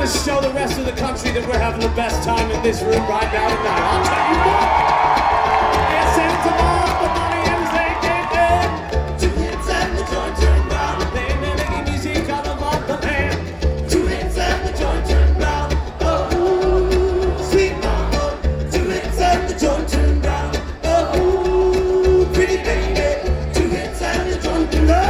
to show the rest of the country that we're having the best time in this room right now tonight. I'll tell you what. It's into all the money and they get good. 2 hits and the joint turned round. They making music all about the land. 2 hits and the joint turned round. Oh, sweet mama. 2 hits and the joint turned round. Oh, pretty baby. 2 hits and the joint turned round.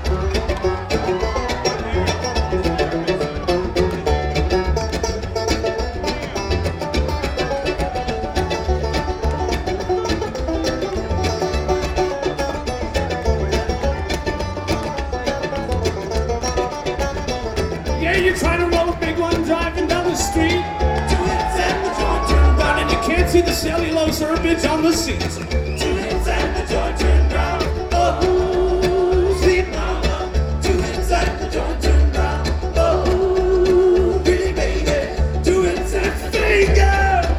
You're trying to roll a big one driving down the street. 2 hits and the joint turned round, and you can't see the cellulose herbage on the seats. 2 hits and the joint turned round. Oh, sweet mama. 2 hits and the joint turned round. Oh, pretty baby. 2 hits and finger.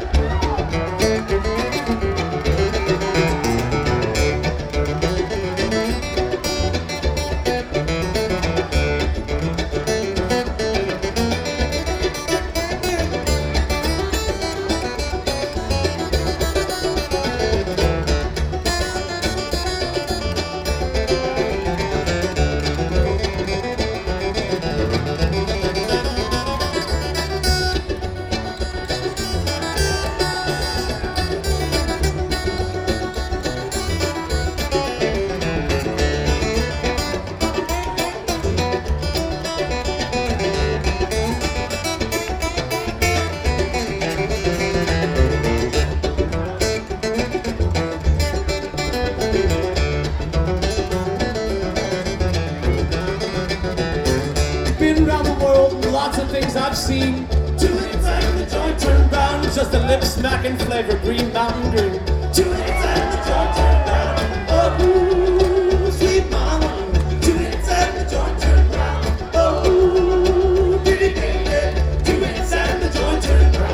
Been around the world, lots of things I've seen. 2 hits and the joint turned round, just a lip smacking flavor, Green Mountain Green. 2 hits and the joint turned round. Oh, sweet mama. 2 hits and the joint turned round. Oh, pretty baby. 2 hits and the joint turned round.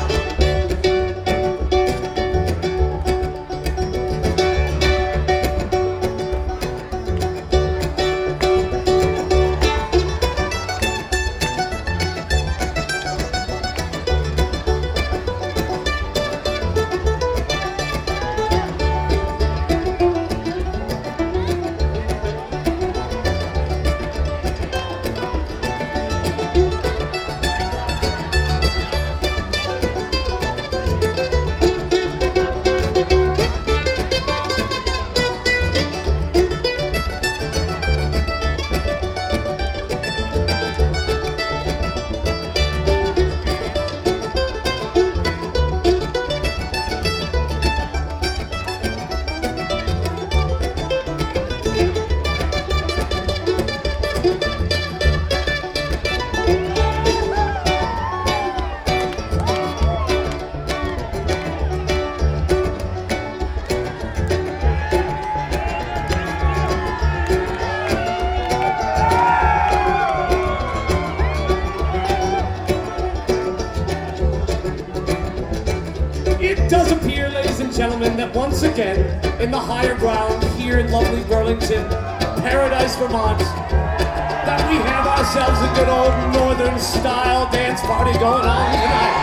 It does appear, ladies and gentlemen, that once again, in the higher ground here in lovely Burlington, Paradise, Vermont, that we have ourselves a good old northern style dance party going on tonight.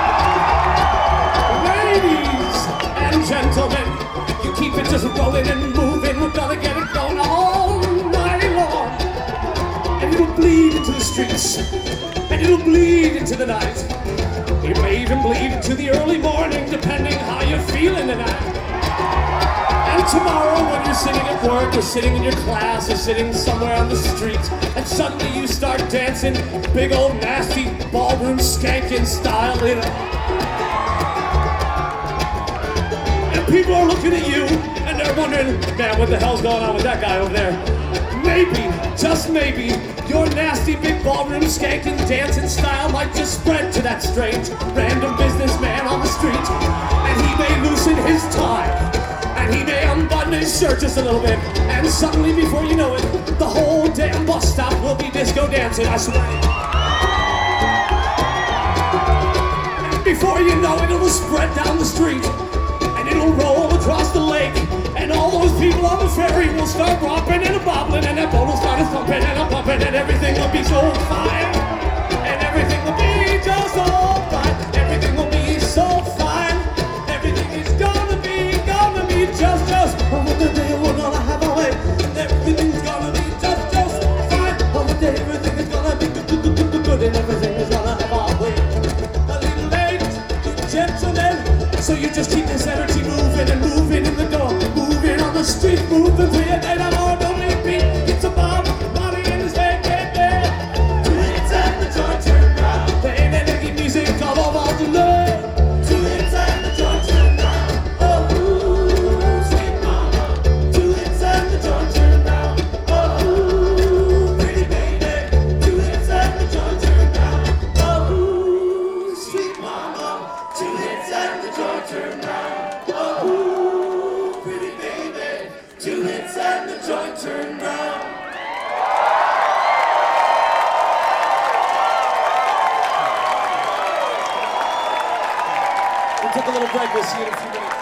Ladies and gentlemen, you keep it just rolling and moving, we're gonna get it going all night long. And it'll bleed into the streets, and it'll bleed into the night. It may even bleed into the early morning, depending how you're feeling tonight. And tomorrow, when you're sitting at work, or sitting in your class, or sitting somewhere on the street, and suddenly you start dancing big old nasty ballroom skanking style, and people are looking at you, and they're wondering, man, what the hell's going on with that guy over there? Maybe, just maybe, your nasty big ballroom skanking dancing style might just spread to that strange random businessman on the street, and he may loosen his tie, and he may unbutton his shirt just a little bit, and suddenly, before you know it, the whole damn bus stop will be disco dancing, I swear. And before you know it, it'll spread down the street, and it'll roll across the lake, and all those people on the ferry will start romping and a-bobbling, and that boat will start a-thumping and a-pumping, and everything will be so fire, and everything will be just We'll take a little break. We'll see you in a few minutes.